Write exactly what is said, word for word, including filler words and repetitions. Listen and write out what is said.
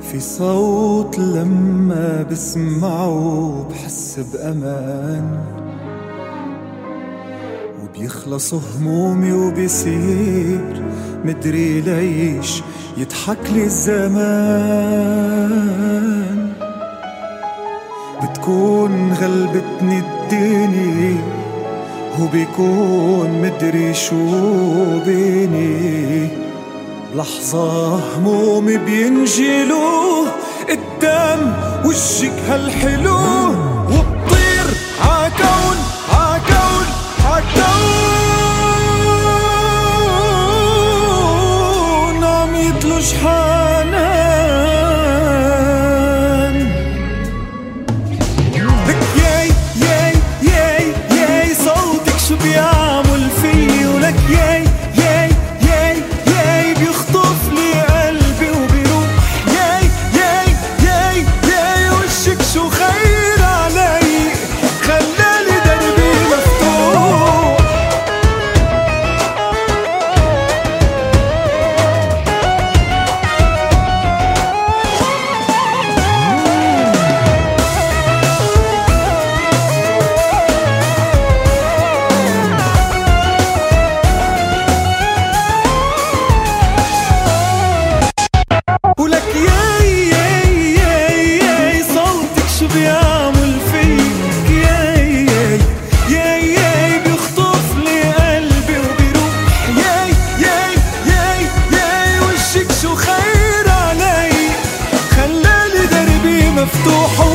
في صوت لما بسمعه بحس بأمان، وبيخلص همومي وبيصير مدري ليش يضحك لي الزمان. بتكون غلبتني الدنيا وبيكون مدري شو بيني، بلحظة همومي بينجلو قدام وجهك هالحلو، وبطير عكون عكون عكون عم يتلج حنان. لك ياي ياي ياي ياي صوتك شو بيعمل فيي، ولك ياي ياي ياي ياي بيخطف لي قلبي وبيروح، ياي ياي ياي ياي وشك شو خير علي، خلالي دربي مفتوح. ولك ياي ياي ياي ياي صوتك شو بيعمل فيك، ياي ياي ياي ياي بيخطف لي قلبي وبيروح، ياي ياي ياي ياي وشك شو خير علي، خلالي دربي مفتوح.